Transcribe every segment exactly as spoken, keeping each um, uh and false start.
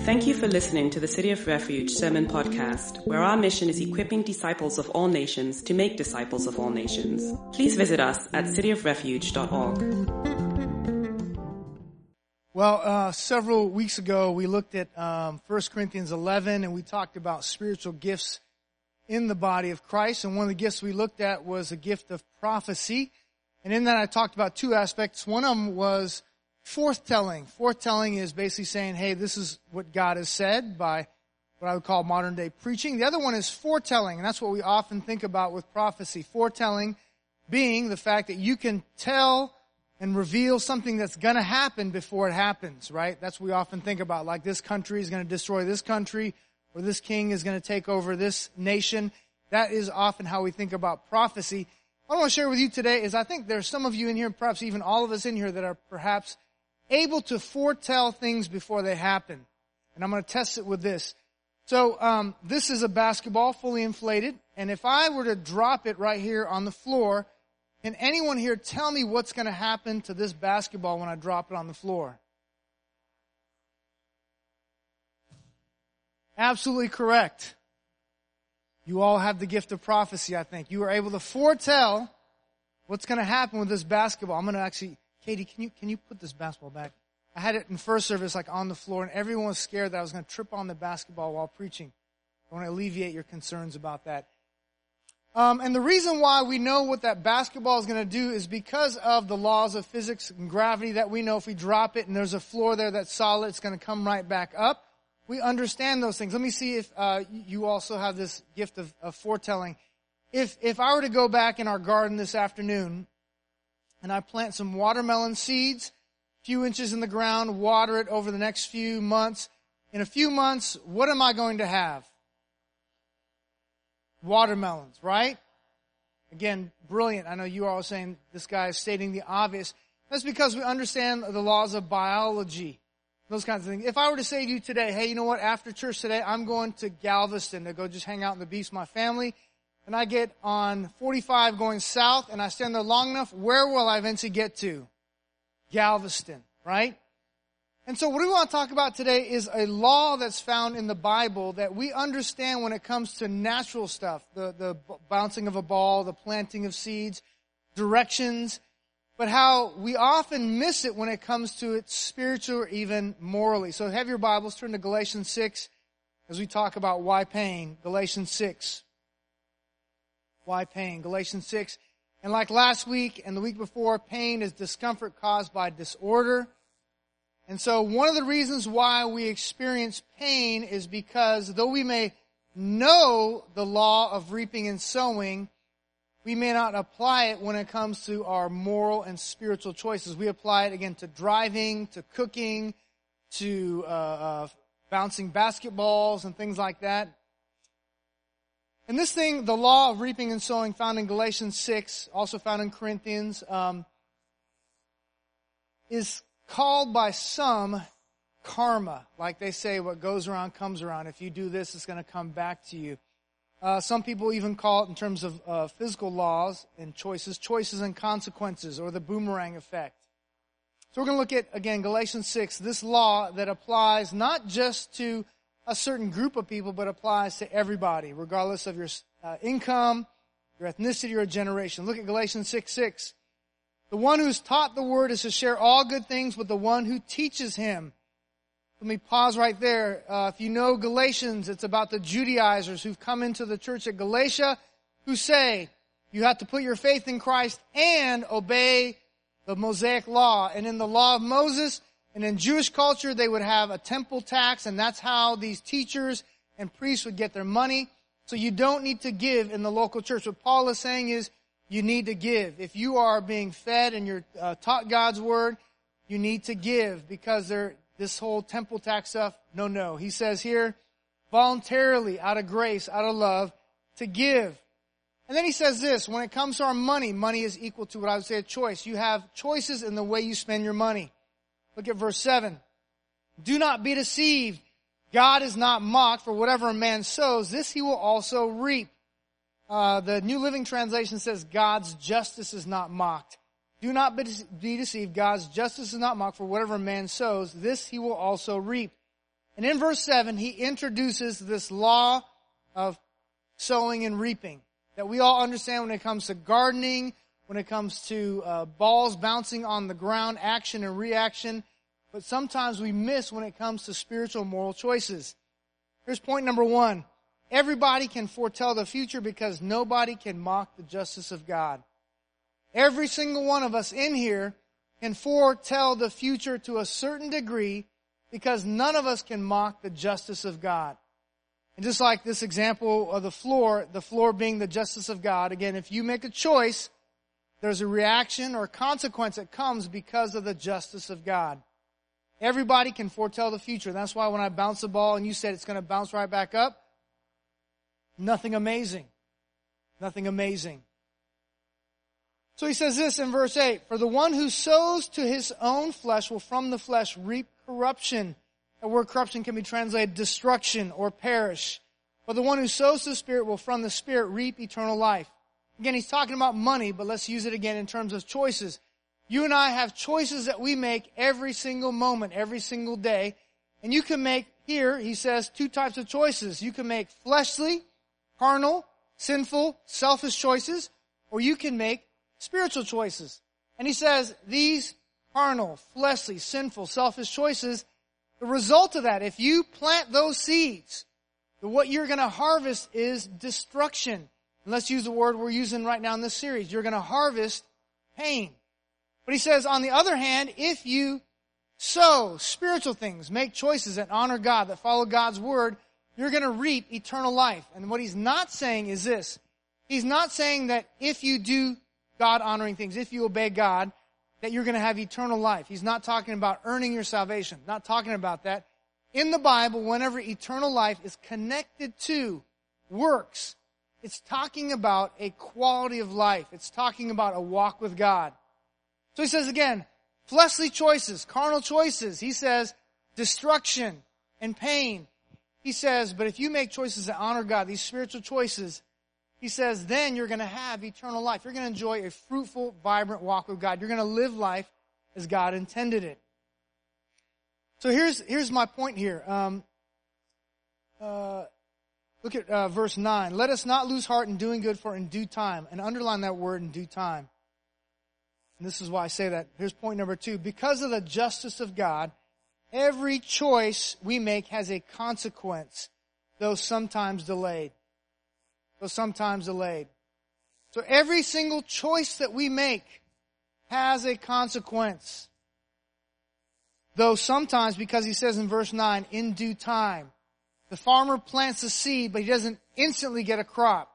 Thank you for listening to the City of Refuge Sermon Podcast, where our mission is equipping disciples of all nations to make disciples of all nations. Please visit us at city of refuge dot org. Well, uh, several weeks ago, we looked at um, First Corinthians eleven, and we talked about spiritual gifts in the body of Christ. And one of the gifts we looked at was a gift of prophecy. And in that, I talked about two aspects. One of them was forthtelling. Forthtelling is basically saying, hey, this is what God has said by what I would call modern day preaching. The other one is foretelling, and that's what we often think about with prophecy. Foretelling being the fact that you can tell and reveal something that's going to happen before it happens, right? That's what we often think about, like this country is going to destroy this country, or this king is going to take over this nation. That is often how we think about prophecy. What I want to share with you today is I think there's some of you in here, perhaps even all of us in here, that are perhaps able to foretell things before they happen. And I'm going to test it with this. So um, this is a basketball fully inflated. And if I were to drop it right here on the floor, can anyone here tell me what's going to happen to this basketball when I drop it on the floor? Absolutely correct. You all have the gift of prophecy, I think. You are able to foretell what's going to happen with this basketball. I'm going to actually... Katie, can you can you put this basketball back? I had it in first service, like on the floor, and everyone was scared that I was going to trip on the basketball while preaching. I want to alleviate your concerns about that. Um, and the reason why we know what that basketball is going to do is because of the laws of physics and gravity that we know if we drop it and there's a floor there that's solid, it's going to come right back up. We understand those things. Let me see if uh, you also have this gift of, of foretelling. If if I were to go back in our garden this afternoon, and I plant some watermelon seeds, a few inches in the ground, water it over the next few months. In a few months, what am I going to have? Watermelons, right? Again, brilliant. I know you are all saying this guy is stating the obvious. That's because we understand the laws of biology, those kinds of things. If I were to say to you today, hey, you know what, after church today, I'm going to Galveston to go just hang out on the beach with my family, and I get on forty-five going south, and I stand there long enough, where will I eventually get to? Galveston, right? And so what we want to talk about today is a law that's found in the Bible that we understand when it comes to natural stuff, the, the bouncing of a ball, the planting of seeds, directions, but how we often miss it when it comes to it spiritual or even morally. So have your Bibles, turn to Galatians six as we talk about why pain. Galatians six. Why pain? Galatians six. And like last week and the week before, pain is discomfort caused by disorder. And so one of the reasons why we experience pain is because though we may know the law of reaping and sowing, we may not apply it when it comes to our moral and spiritual choices. We apply it, again, to driving, to cooking, to uh, uh, bouncing basketballs and things like that. And this thing, the law of reaping and sowing, found in Galatians six, also found in Corinthians, um, is called by some karma. Like they say, what goes around comes around. If you do this, it's going to come back to you. Uh, some people even call it, in terms of uh, physical laws and choices, choices and consequences, or the boomerang effect. So we're going to look at, again, Galatians six, this law that applies not just to a certain group of people, but applies to everybody, regardless of your uh, income, your ethnicity, or generation. Look at Galatians six six. The one who's taught the word is to share all good things with the one who teaches him. Let me pause right there. Uh, if you know Galatians, it's about the Judaizers who've come into the church at Galatia, who say you have to put your faith in Christ and obey the Mosaic law. And in the law of Moses, and in Jewish culture, they would have a temple tax, and that's how these teachers and priests would get their money. So you don't need to give in the local church. What Paul is saying is you need to give. If you are being fed and you're uh, taught God's word, you need to give because they're, this whole temple tax stuff, no, no. He says here, voluntarily, out of grace, out of love, to give. And then he says this, when it comes to our money, money is equal to what I would say a choice. You have choices in the way you spend your money. Look at verse seven. Do not be deceived. God is not mocked, for whatever a man sows, this he will also reap. Uh, the New Living Translation says God's justice is not mocked. Do not be deceived. God's justice is not mocked, for whatever a man sows, this he will also reap. And in verse seven, he introduces this law of sowing and reaping that we all understand when it comes to gardening, when it comes to uh, balls bouncing on the ground, action and reaction. But sometimes we miss when it comes to spiritual and moral choices. Here's point number one. Everybody can foretell the future because nobody can mock the justice of God. Every single one of us in here can foretell the future to a certain degree because none of us can mock the justice of God. And just like this example of the floor, the floor being the justice of God, again, if you make a choice, there's a reaction or consequence that comes because of the justice of God. Everybody can foretell the future. That's why when I bounce the ball and you said it's going to bounce right back up, nothing amazing. Nothing amazing. So he says this in verse eight, for the one who sows to his own flesh will from the flesh reap corruption. The word corruption can be translated destruction or perish. But the one who sows to the Spirit will from the Spirit reap eternal life. Again, he's talking about money, but let's use it again in terms of choices. You and I have choices that we make every single moment, every single day. And you can make, here, he says, two types of choices. You can make fleshly, carnal, sinful, selfish choices, or you can make spiritual choices. And he says, these carnal, fleshly, sinful, selfish choices, the result of that, if you plant those seeds, what you're going to harvest is destruction. And let's use the word we're using right now in this series. You're going to harvest pain. But he says, on the other hand, if you sow spiritual things, make choices that honor God, that follow God's word, you're going to reap eternal life. And what he's not saying is this. He's not saying that if you do God-honoring things, if you obey God, that you're going to have eternal life. He's not talking about earning your salvation. Not talking about that. In the Bible, whenever eternal life is connected to works, it's talking about a quality of life. It's talking about a walk with God. So he says again, fleshly choices, carnal choices. He says destruction and pain. He says, but if you make choices that honor God, these spiritual choices, he says, then you're going to have eternal life. You're going to enjoy a fruitful, vibrant walk with God. You're going to live life as God intended it. So here's here's my point here. Um, uh, look at uh, verse nine. Let us not lose heart in doing good, for in due time. And underline that word, in due time. And this is why I say that. Here's point number two. Because of the justice of God, every choice we make has a consequence, though sometimes delayed. Though sometimes delayed. So every single choice that we make has a consequence. Though sometimes, because he says in verse nine, in due time. The farmer plants a seed, but he doesn't instantly get a crop.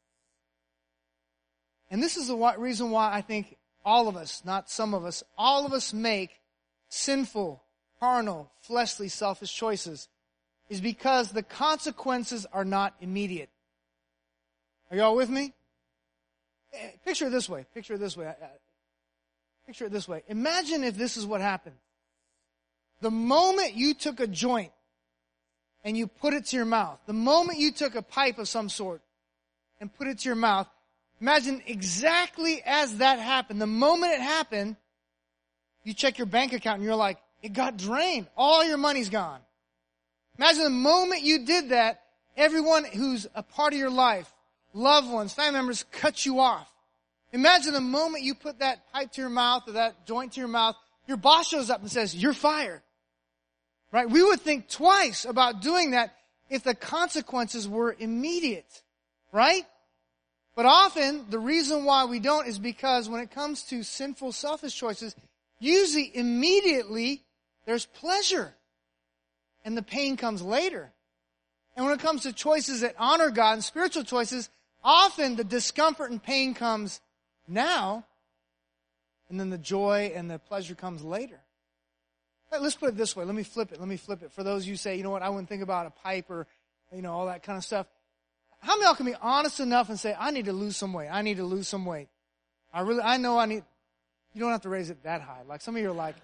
And this is the reason why I think all of us, not some of us, all of us make sinful, carnal, fleshly, selfish choices, is because the consequences are not immediate. Are y'all with me? Picture it this way. Picture it this way. Picture it this way. Imagine if this is what happened. The moment you took a joint and you put it to your mouth, the moment you took a pipe of some sort and put it to your mouth, imagine exactly as that happened. The moment it happened, you check your bank account and you're like, it got drained. All your money's gone. Imagine the moment you did that, everyone who's a part of your life, loved ones, family members, cut you off. Imagine the moment you put that pipe to your mouth or that joint to your mouth, your boss shows up and says, you're fired. Right? We would think twice about doing that if the consequences were immediate. Right? But often, the reason why we don't is because when it comes to sinful, selfish choices, usually immediately there's pleasure. And the pain comes later. And when it comes to choices that honor God and spiritual choices, often the discomfort and pain comes now, and then the joy and the pleasure comes later. Let's put it this way. Let me flip it. Let me flip it. For those of you who say, you know what, I wouldn't think about a pipe or, you know, all that kind of stuff. How many of y'all can be honest enough and say, I need to lose some weight. I need to lose some weight. I really, I know I need, you don't have to raise it that high. Like some of you are like,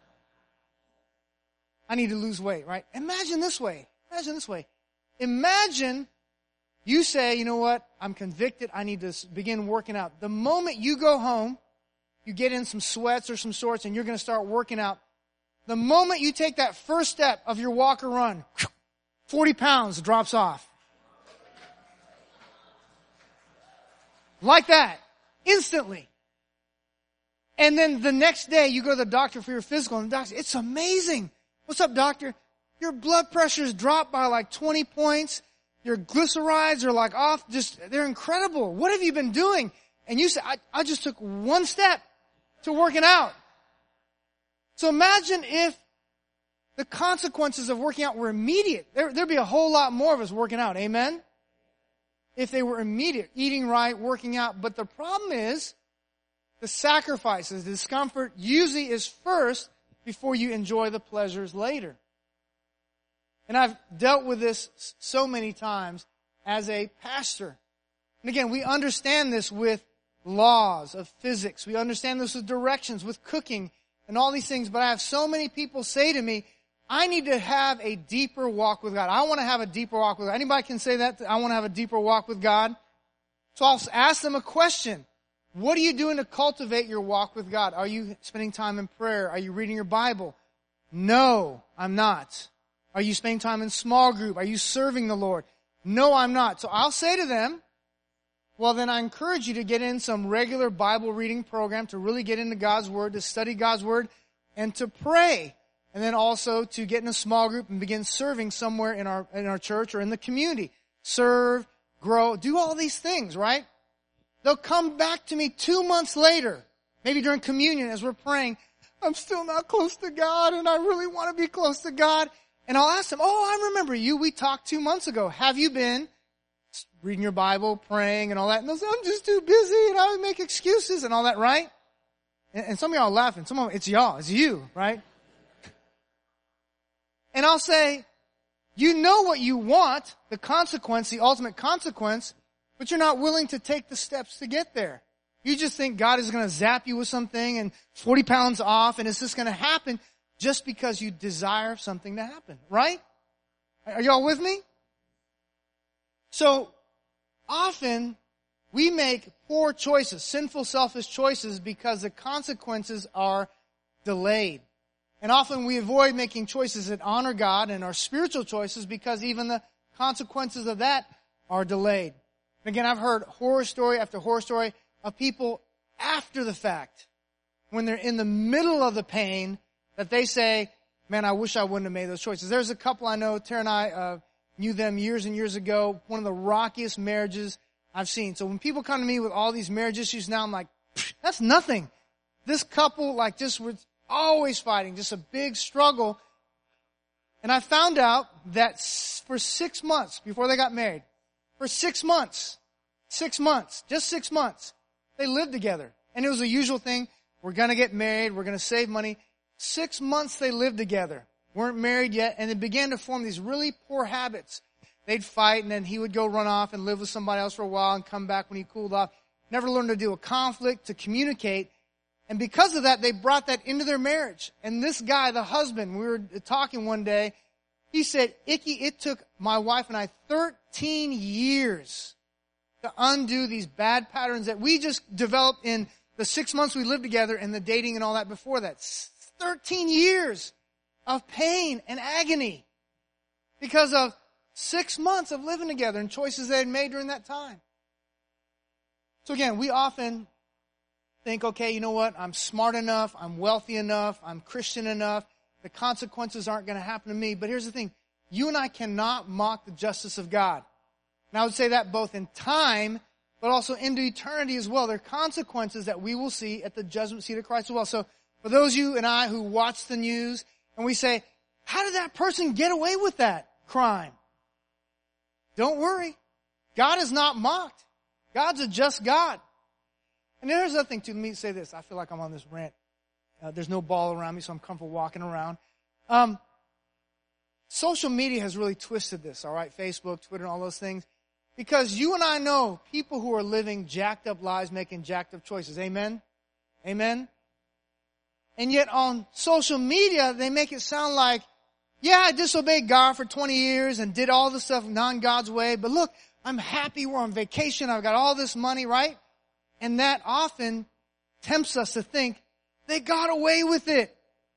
I need to lose weight, right? Imagine this way. Imagine this way. Imagine you say, you know what, I'm convicted. I need to begin working out. The moment you go home, you get in some sweats or some sorts and you're going to start working out. The moment you take that first step of your walk or run, forty pounds drops off. Like that. Instantly. And then the next day you go to the doctor for your physical and the doctor, it's amazing. What's up, doctor? Your blood pressure's dropped by like twenty points. Your glycerides are like off. Just, they're incredible. What have you been doing? And you say, I, I just took one step to working out. So imagine if the consequences of working out were immediate. There, there'd be a whole lot more of us working out. Amen? If they were immediate, eating right, working out. But the problem is, the sacrifices, the discomfort usually is first before you enjoy the pleasures later. And I've dealt with this so many times as a pastor. And again, we understand this with laws of physics. We understand this with directions, with cooking, and all these things. But I have so many people say to me, I need to have a deeper walk with God. I want to have a deeper walk with God. Anybody can say that? I want to have a deeper walk with God. So I'll ask them a question. What are you doing to cultivate your walk with God? Are you spending time in prayer? Are you reading your Bible? No, I'm not. Are you spending time in small group? Are you serving the Lord? No, I'm not. So I'll say to them, well, then I encourage you to get in some regular Bible reading program to really get into God's Word, to study God's Word, and to pray. And then also to get in a small group and begin serving somewhere in our, in our church or in the community. Serve, grow, do all these things, right? They'll come back to me two months later, maybe during communion as we're praying, I'm still not close to God and I really want to be close to God. And I'll ask them, oh, I remember you. We talked two months ago. Have you been reading your Bible, praying and all that? And they'll say, I'm just too busy and I make excuses and all that, right? And, and some of y'all are laughing. Some of them, it's y'all, it's you, right? And I'll say, you know what you want, the consequence, the ultimate consequence, but you're not willing to take the steps to get there. You just think God is going to zap you with something and forty pounds off and it's just going to happen just because you desire something to happen, right? Are y'all with me? So often we make poor choices, sinful, selfish choices because the consequences are delayed. And often we avoid making choices that honor God and our spiritual choices because even the consequences of that are delayed. And again, I've heard horror story after horror story of people after the fact, when they're in the middle of the pain, that they say, man, I wish I wouldn't have made those choices. There's a couple I know, Tara and I uh, knew them years and years ago, one of the rockiest marriages I've seen. So when people come to me with all these marriage issues now, I'm like, that's nothing. This couple, like, just was always fighting, just a big struggle. And I found out that for six months before they got married, for six months, six months, just six months, they lived together. And it was a usual thing. We're going to get married. We're going to save money. Six months they lived together. Weren't married yet. And they began to form these really poor habits. They'd fight and then he would go run off and live with somebody else for a while and come back when he cooled off. Never learned to deal with conflict, to communicate. And because of that, they brought that into their marriage. And this guy, the husband, we were talking one day, he said, Icky, it took my wife and I thirteen years to undo these bad patterns that we just developed in the six months we lived together and the dating and all that before that. thirteen years of pain and agony because of six months of living together and choices they had made during that time. So again, we often think, okay, you know what? I'm smart enough. I'm wealthy enough. I'm Christian enough. The consequences aren't going to happen to me. But here's the thing. You and I cannot mock the justice of God. And I would say that both in time, but also into eternity as well. There are consequences that we will see at the judgment seat of Christ as well. So for those of you and I who watch the news and we say, how did that person get away with that crime? Don't worry. God is not mocked. God's a just God. And there's another thing too. Let me say this. I feel like I'm on this rant. Uh, there's no ball around me, so I'm comfortable walking around. Um, social media has really twisted this, all right? Facebook, Twitter, and all those things. Because you and I know people who are living jacked up lives, making jacked up choices. Amen? Amen? And yet on social media, they make it sound like, yeah, I disobeyed God for twenty years and did all this stuff non-God's way, but look, I'm happy, we're on vacation, I've got all this money, right? And that often tempts us to think, they got away with it.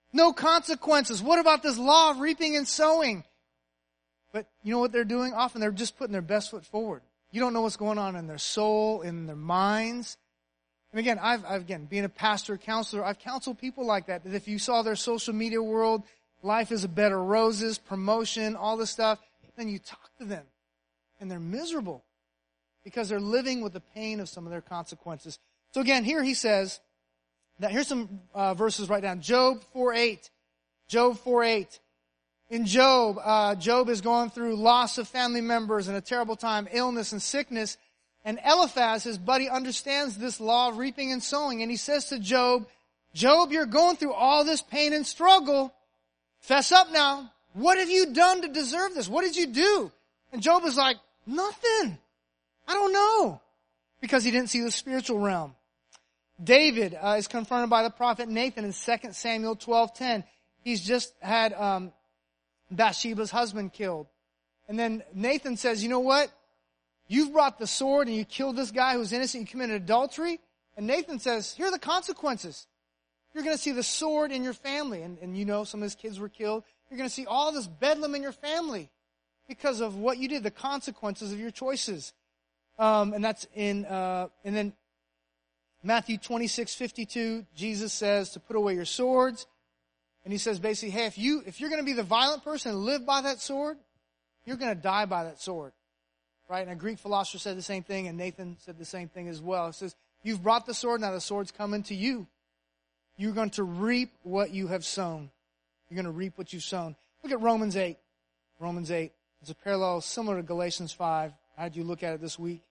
No consequences. What about this law of reaping and sowing? But you know what they're doing? Often they're just putting their best foot forward. You don't know what's going on in their soul, in their minds. And again, I've, I've again, being a pastor, counselor, I've counseled people like that, that if you saw their social media world, life is a bed of roses, promotion, all this stuff, then you talk to them and they're miserable because they're living with the pain of some of their consequences. So again, here he says, that here's some uh, verses right down. Job four eight. Job four eight. In Job, uh, Job is going through loss of family members and a terrible time, illness and sickness. And Eliphaz, his buddy, understands this law of reaping and sowing. And he says to Job, Job, you're going through all this pain and struggle. Fess up now. What have you done to deserve this? What did you do? And Job is like, nothing. I don't know. Because he didn't see the spiritual realm. David uh, is confronted by the prophet Nathan in Second Samuel twelve ten. He's just had um, Bathsheba's husband killed. And then Nathan says, you know what? You've brought the sword and you killed this guy who's innocent. You committed adultery. And Nathan says, here are the consequences. You're going to see the sword in your family. And, and you know some of his kids were killed. You're going to see all this bedlam in your family because of what you did, the consequences of your choices. Um, and that's in, uh, and then Matthew twenty-six fifty-two, Jesus says to put away your swords. And he says basically, hey, if, you, if you're going to be the violent person and live by that sword, you're going to die by that sword. Right? And a Greek philosopher said the same thing, and Nathan said the same thing as well. It says, you've brought the sword, now the sword's coming to you. You're going to reap what you have sown. You're going to reap what you've sown. Look at Romans eight. Romans eight. It's a parallel similar to Galatians five. How did you look at it this week?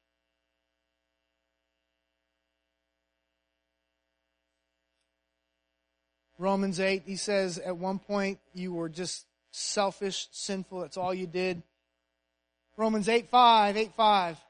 Romans eight, he says at one point you were just selfish, sinful. That's all you did. Romans eight five, eight five.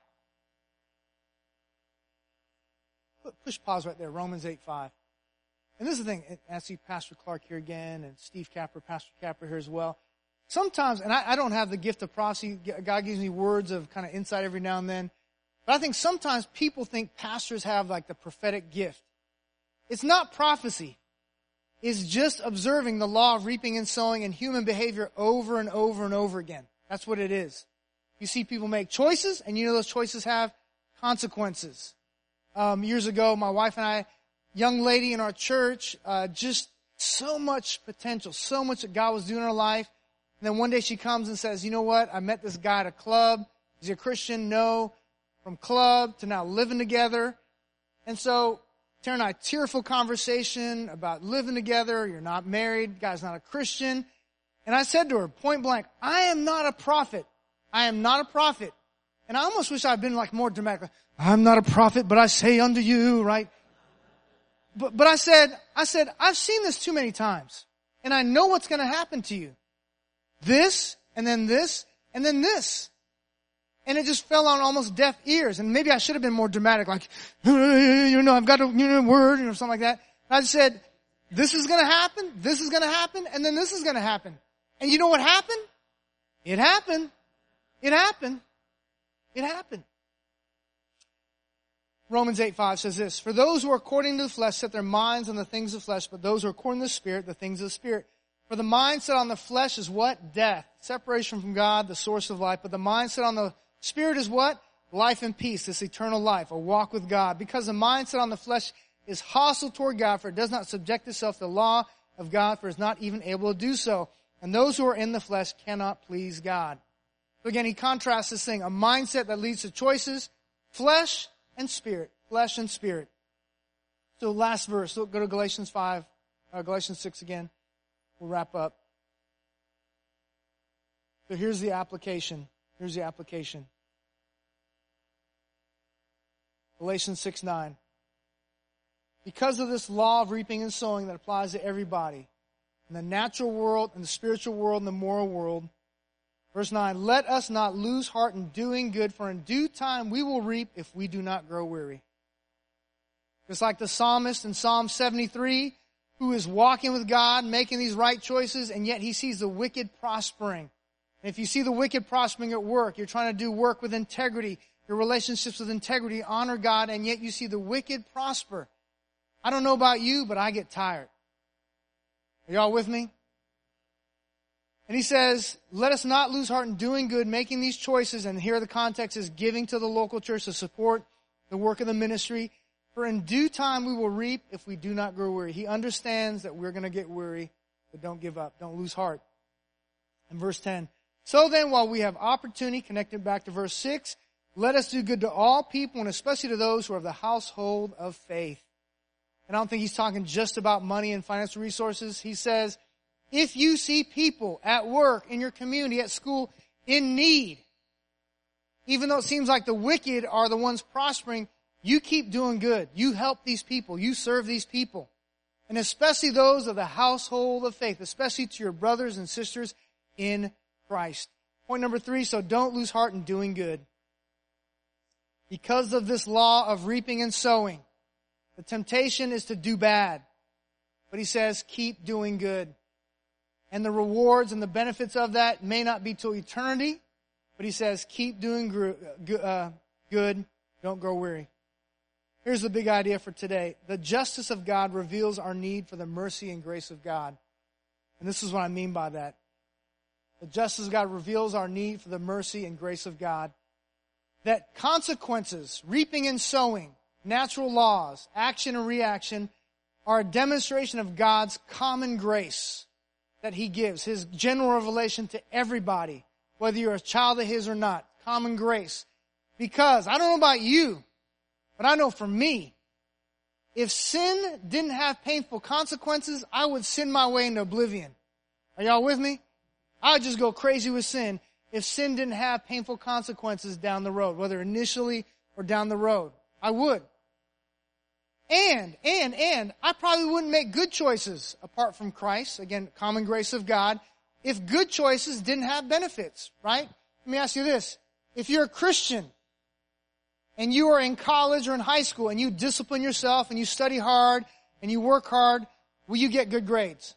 Push pause right there. Romans eight five. And this is the thing. I see Pastor Clark here again and Steve Capper, Pastor Capper here as well. Sometimes, and I, I don't have the gift of prophecy. God gives me words of kind of insight every now and then. But I think sometimes people think pastors have like the prophetic gift. It's not prophecy. It's just observing the law of reaping and sowing and human behavior over and over and over again. That's what it is. You see people make choices, and you know those choices have consequences. Um, years ago, my wife and I, young lady in our church, uh, just so much potential, so much that God was doing in her life. And then one day she comes and says, you know what? I met this guy at a club. Is he a Christian? No. From club to now living together. And so Tara and I, tearful conversation about living together. You're not married. Guy's not a Christian. And I said to her, point blank, I am not a prophet. I am not a prophet. And I almost wish I'd been like more dramatic. I'm not a prophet, but I say unto you, right? But, but I said, I said, I've seen this too many times. And I know what's going to happen to you. This, and then this, and then this. And it just fell on almost deaf ears. And maybe I should have been more dramatic, like, you know, I've got a you know, word, or something like that. And I just said, this is going to happen, this is going to happen, and then this is going to happen. And you know what happened? It happened. It happened. It happened. Romans eight five says this, for those who are according to the flesh set their minds on the things of flesh, but those who are according to the Spirit, the things of the Spirit. For the mind set on the flesh is what? Death. Separation from God, the source of life. But the mind set on the Spirit is what? Life and peace, this eternal life, a walk with God. Because the mind set on the flesh is hostile toward God, for it does not subject itself to the law of God, for it is not even able to do so. And those who are in the flesh cannot please God. So again, he contrasts this thing, a mindset that leads to choices, flesh and spirit, flesh and spirit. So last verse, so go to Galatians five, uh, Galatians six again. We'll wrap up. So here's the application. Here's the application. Galatians six nine. Because of this law of reaping and sowing that applies to everybody, in the natural world, in the spiritual world, in the moral world. Verse nine, let us not lose heart in doing good, for in due time we will reap if we do not grow weary. It's like the psalmist in Psalm seventy-three, who is walking with God, making these right choices, and yet he sees the wicked prospering. And if you see the wicked prospering at work, you're trying to do work with integrity, your relationships with integrity, honor God, and yet you see the wicked prosper. I don't know about you, but I get tired. Are y'all with me? And he says, let us not lose heart in doing good, making these choices. And here the context is giving to the local church to support the work of the ministry. For in due time we will reap if we do not grow weary. He understands that we're going to get weary, but don't give up. Don't lose heart. And verse ten. So then, while we have opportunity, connected back to verse six, let us do good to all people, and especially to those who are of the household of faith. And I don't think he's talking just about money and financial resources. He says, if you see people at work, in your community, at school, in need, even though it seems like the wicked are the ones prospering, you keep doing good. You help these people. You serve these people. And especially those of the household of faith, especially to your brothers and sisters in Christ. Point number three, so don't lose heart in doing good. Because of this law of reaping and sowing, the temptation is to do bad. But he says, keep doing good. And the rewards and the benefits of that may not be till eternity, but he says, keep doing good, don't grow weary. Here's the big idea for today. The justice of God reveals our need for the mercy and grace of God. And this is what I mean by that. The justice of God reveals our need for the mercy and grace of God. That consequences, reaping and sowing, natural laws, action and reaction, are a demonstration of God's common grace that he gives, his general revelation to everybody, whether you're a child of his or not. Common grace. Because, I don't know about you, but I know for me, if sin didn't have painful consequences, I would sin my way into oblivion. Are y'all with me? I would just go crazy with sin if sin didn't have painful consequences down the road, whether initially or down the road. I would. And, and, and, I probably wouldn't make good choices apart from Christ. Again, common grace of God. If good choices didn't have benefits, right? Let me ask you this. If you're a Christian and you are in college or in high school and you discipline yourself and you study hard and you work hard, will you get good grades?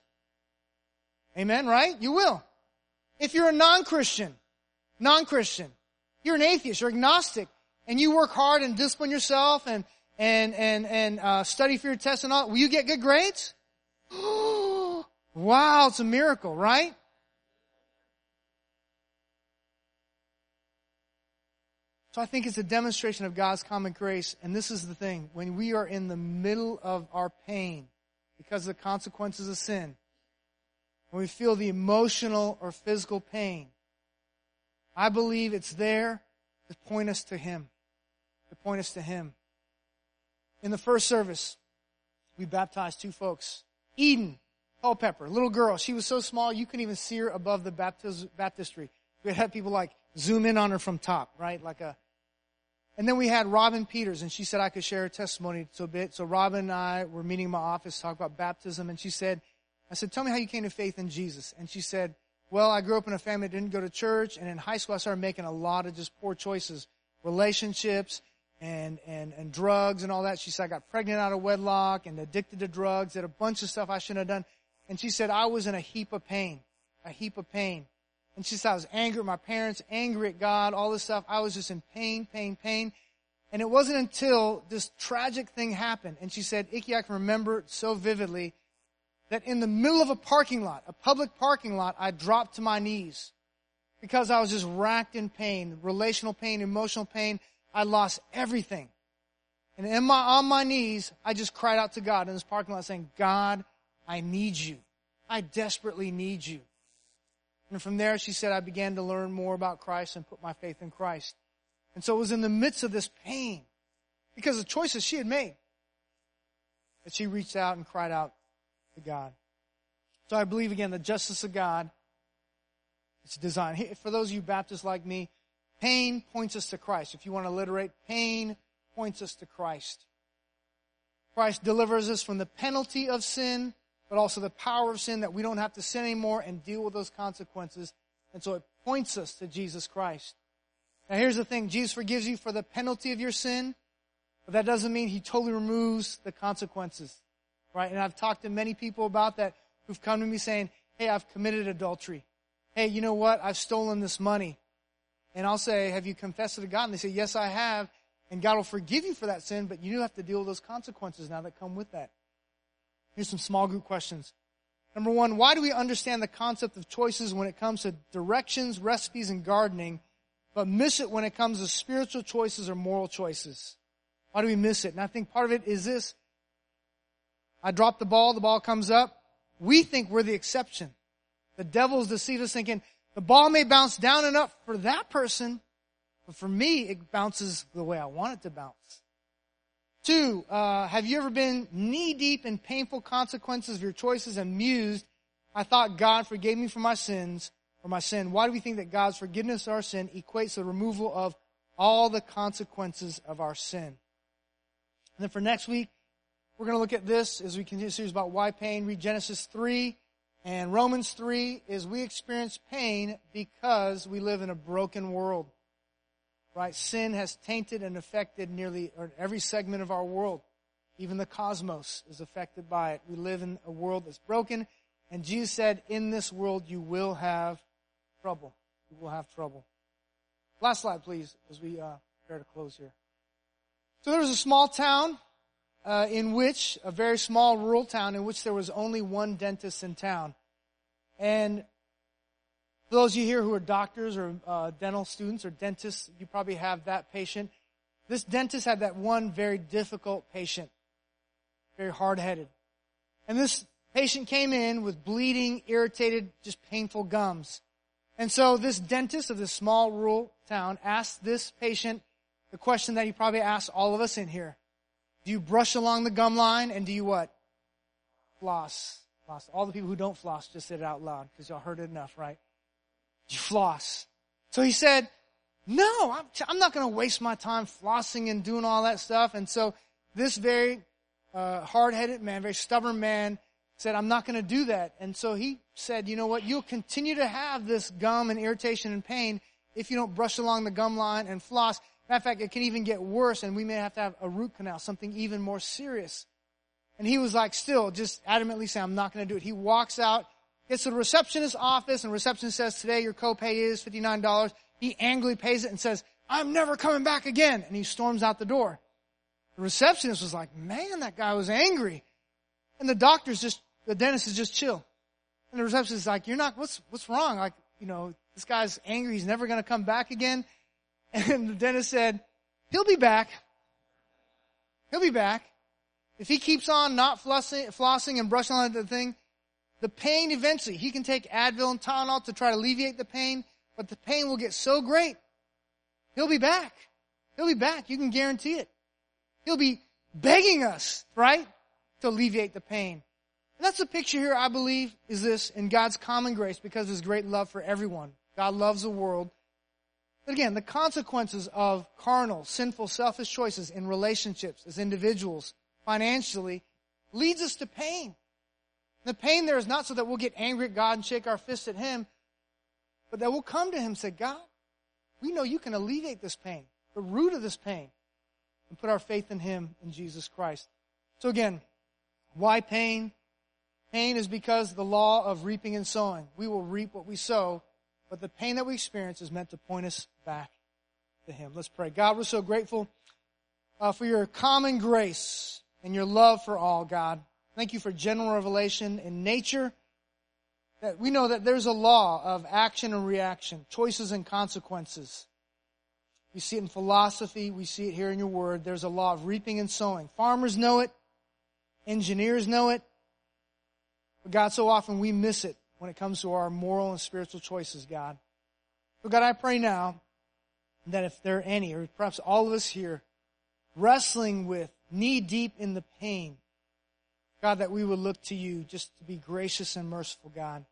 Amen, right? You will. If you're a non-Christian, non-Christian, you're an atheist, you're agnostic, and you work hard and discipline yourself and and and and uh, study for your tests and all, will you get good grades? Wow, it's a miracle, right? So I think it's a demonstration of God's common grace. And this is the thing. When we are in the middle of our pain because of the consequences of sin, when we feel the emotional or physical pain, I believe it's there to point us to him. To point us to him. In the first service, we baptized two folks. Eden Culpepper, little girl. She was so small you couldn't even see her above the baptiz- baptistry. We had people like zoom in on her from top, right? Like a. And then we had Robin Peters, and she said I could share her testimony a bit. So Robin and I were meeting in my office to talk about baptism, and she said, I said, tell me how you came to faith in Jesus. And she said, well, I grew up in a family that didn't go to church, and in high school I started making a lot of just poor choices, relationships, and, and, and drugs and all that. She said, I got pregnant out of wedlock and addicted to drugs, did a bunch of stuff I shouldn't have done. And she said, I was in a heap of pain, a heap of pain. And she said, I was angry at my parents, angry at God, all this stuff. I was just in pain, pain, pain. And it wasn't until this tragic thing happened. And she said, Icky, I can remember it so vividly that in the middle of a parking lot, a public parking lot, I dropped to my knees because I was just racked in pain, relational pain, emotional pain. I lost everything. And in my, on my knees, I just cried out to God in this parking lot saying, God, I need you. I desperately need you. And from there, she said, I began to learn more about Christ and put my faith in Christ. And so it was in the midst of this pain, because of choices she had made, that she reached out and cried out to God. So I believe, again, the justice of God is designed. For those of you Baptists like me, pain points us to Christ. If you want to alliterate, pain points us to Christ. Christ delivers us from the penalty of sin, but also the power of sin, that we don't have to sin anymore and deal with those consequences. And so it points us to Jesus Christ. Now here's the thing. Jesus forgives you for the penalty of your sin, but that doesn't mean he totally removes the consequences. Right? And I've talked to many people about that who've come to me saying, hey, I've committed adultery. Hey, you know what? I've stolen this money. And I'll say, have you confessed it to God? And they say, yes, I have. And God will forgive you for that sin, but you do have to deal with those consequences now that come with that. Here's some small group questions. Number one, why do we understand the concept of choices when it comes to directions, recipes, and gardening, but miss it when it comes to spiritual choices or moral choices? Why do we miss it? And I think part of it is this. I drop the ball, the ball comes up. We think we're the exception. The devil's deceived us thinking, the ball may bounce down and up for that person, but for me, it bounces the way I want it to bounce. Two, uh, have you ever been knee-deep in painful consequences of your choices and mused, I thought God forgave me for my sins, or my sin? Why do we think that God's forgiveness of our sin equates to the removal of all the consequences of our sin? And then for next week, we're going to look at this as we continue the series about why pain. Read Genesis three and Romans three, is we experience pain because we live in a broken world. Right? Sin has tainted and affected nearly every segment of our world. Even the cosmos is affected by it. We live in a world that's broken. And Jesus said, in this world you will have trouble. You will have trouble. Last slide, please, as we uh, prepare to close here. So there was a small town uh, in which, a very small rural town, in which there was only one dentist in town. And for those of you here who are doctors or uh, dental students or dentists, you probably have that patient. This dentist had that one very difficult patient, very hard-headed. And this patient came in with bleeding, irritated, just painful gums. And so this dentist of this small rural town asked this patient the question that he probably asked all of us in here. Do you brush along the gum line and do you what? Floss. Floss. All the people who don't floss just said it out loud because y'all heard it enough, right? You floss. So he said, no, I'm, t- I'm not going to waste my time flossing and doing all that stuff. And so this very uh, hard-headed man, very stubborn man, said, I'm not going to do that. And so he said, you know what, you'll continue to have this gum and irritation and pain if you don't brush along the gum line and floss. Matter of fact, it can even get worse, and we may have to have a root canal, something even more serious. And he was like, still, just adamantly saying, I'm not going to do it. He walks out, gets to the receptionist's office, and the receptionist says, today your copay is fifty-nine dollars. He angrily pays it and says, I'm never coming back again. And he storms out the door. The receptionist was like, man, that guy was angry. And the doctor's just, the dentist is just chill. And the receptionist is like, you're not, what's, what's wrong? Like, you know, this guy's angry. He's never going to come back again. And the dentist said, he'll be back. He'll be back. If he keeps on not flossing, flossing and brushing on the thing, the pain eventually, he can take Advil and Tylenol to try to alleviate the pain, but the pain will get so great, he'll be back. He'll be back. You can guarantee it. He'll be begging us, right, to alleviate the pain. And that's the picture here, I believe, is this, in God's common grace, because of His great love for everyone. God loves the world. But again, the consequences of carnal, sinful, selfish choices in relationships, as individuals, financially, leads us to pain. The pain there is not so that we'll get angry at God and shake our fists at Him, but that we'll come to Him and say, God, we know you can alleviate this pain, the root of this pain, and put our faith in Him, in Jesus Christ. So again, why pain? Pain is because the law of reaping and sowing. We will reap what we sow, but the pain that we experience is meant to point us back to Him. Let's pray. God, we're so grateful uh, for your common grace and your love for all, God. Thank you for general revelation in nature. That we know that there's a law of action and reaction, choices and consequences. We see it in philosophy. We see it here in your word. There's a law of reaping and sowing. Farmers know it. Engineers know it. But God, so often we miss it when it comes to our moral and spiritual choices, God. So God, I pray now that if there are any, or perhaps all of us here, wrestling with, knee-deep in the pain, God, that we would look to you just to be gracious and merciful, God.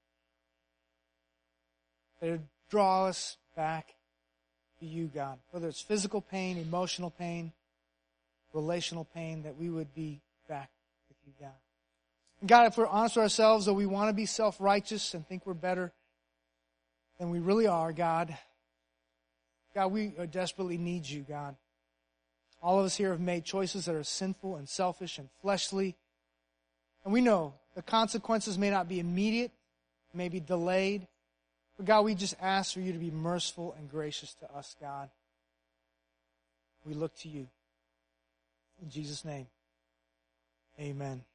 That it would draw us back to you, God. Whether it's physical pain, emotional pain, relational pain, that we would be back with you, God. And God, if we're honest with ourselves, that we want to be self-righteous and think we're better than we really are, God, God, we desperately need you, God. All of us here have made choices that are sinful and selfish and fleshly. And we know the consequences may not be immediate, may be delayed. But God, we just ask for you to be merciful and gracious to us, God. We look to you. In Jesus' name, amen.